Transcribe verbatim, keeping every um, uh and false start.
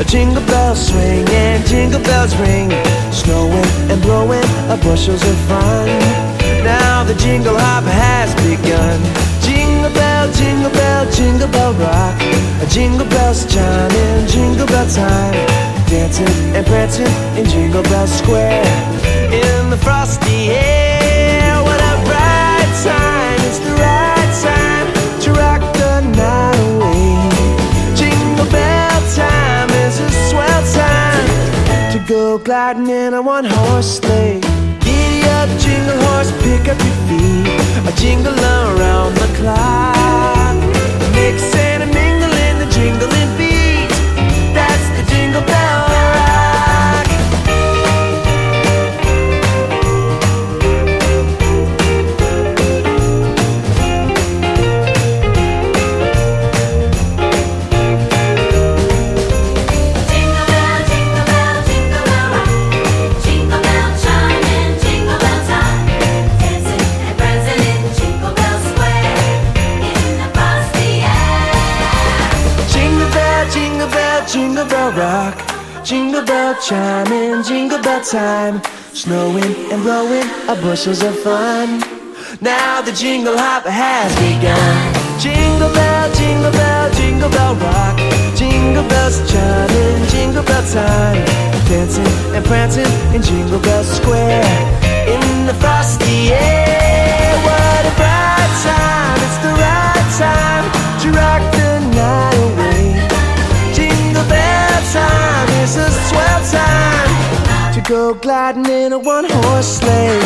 Jingle bells swing and jingle bells ring, snowing and blowing a bushels of fun. Now the jingle hop has begun. Jingle bell, jingle bell, jingle bell rock. Jingle bells chiming, jingle bell time, dancing and prancing in Jingle Bell Square. In the frosty air, what a bright time. It's the right time to rock the night away. Jingle bell time is a swell time to go gliding in a one-horse sleigh. Giddy up, jingle horse, pick up your feet, a jingle around the clock. Mix and a mingle in the jingling beat. That's the Jingle Bell Rock. Jingle bell, jingle bell, jingle bell rock. Jingle bell chiming, jingle bell time, dancing and prancing in Jingle Bell Square. In the frosty air. Jingle bell, jingle bell, jingle bell rock. Jingle bell chiming, jingle bell time, snowing and blowing a bushels of fun. Now the jingle hop has begun. Jingle bell, jingle bell, jingle bell rock. Jingle bells chiming, jingle bell time, dancing and prancing in Jingle Bell Square. In the frosty air, what a bright time. It's the right time to rock the night away. Jingle bell time is a swell time to go gliding in a one-horse sleigh.